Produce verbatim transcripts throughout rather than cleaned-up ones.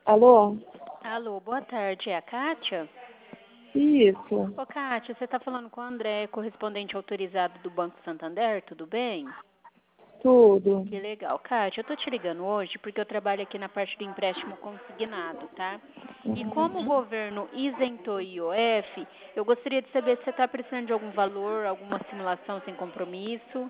Alô? Alô, boa tarde. É a Kátia? Isso, Ô, Kátia, você está falando com o André, correspondente autorizado do Banco Santander, tudo bem? tudo. Que legal. Kátia, eu tô te ligando hoje porque eu trabalho aqui na parte do empréstimo consignado, tá? E como o Uhum. governo isentou o I O F, eu gostaria de saber se você está precisando de algum valor, alguma simulação sem compromisso.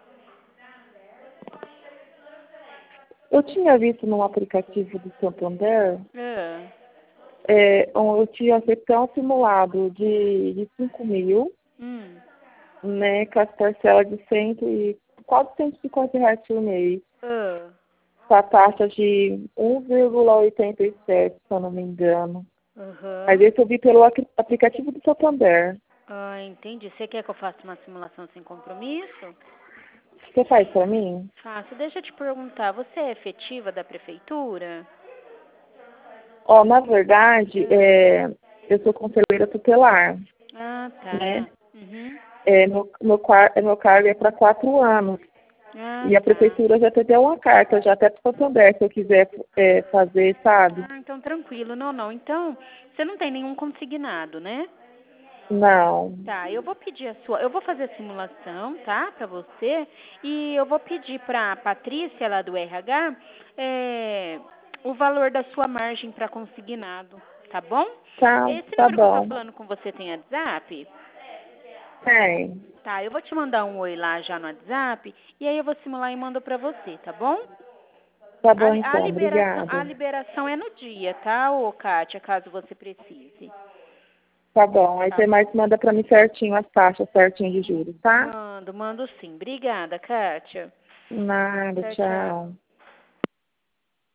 Eu tinha visto no aplicativo do Santander, Ah, é, um- eu tinha feito um simulado de, de cinco mil, hum, né, com as parcelas de cento e, quase cento e cinquenta reais por mês, ah, com a taxa de um vírgula oitenta e sete, se eu não me engano. Mas aham. esse eu vi pelo apli- aplicativo do Santander. Ah, entendi. Você quer que eu faça uma simulação sem compromisso? Você faz para mim? Faço. Deixa eu te perguntar, você é efetiva da prefeitura? Ó, na verdade, Ah, é, eu sou conselheira tutelar, ah, né? tá. Uhum. É, meu, meu, quar- meu cargo é para quatro anos. Ah, E a tá. prefeitura já te deu uma carta, já até para o Santander, se eu quiser é, fazer, sabe? Ah, então tranquilo. Não, não. Então, você não tem nenhum consignado, né? Não. Tá, eu vou pedir a sua, eu vou fazer a simulação, tá, pra você, e eu vou pedir pra Patrícia lá do R H, é, o valor da sua margem para consignado, tá bom? Tá, Esse tá número que eu tô bom. falando com você tem WhatsApp? Tem. Tá, eu vou te mandar um oi lá já no WhatsApp, e aí eu vou simular e mando pra você, tá bom? Tá A, bom li- a então, liberação, a obrigada. liberação é no dia, tá, ô Kátia, caso você precise. Tá bom. Aí Tá você mais bom. manda para mim certinho as taxas certinho de juros, tá? Mando, mando sim. Obrigada, Kátia. Nada, Tchau, tchau. tchau.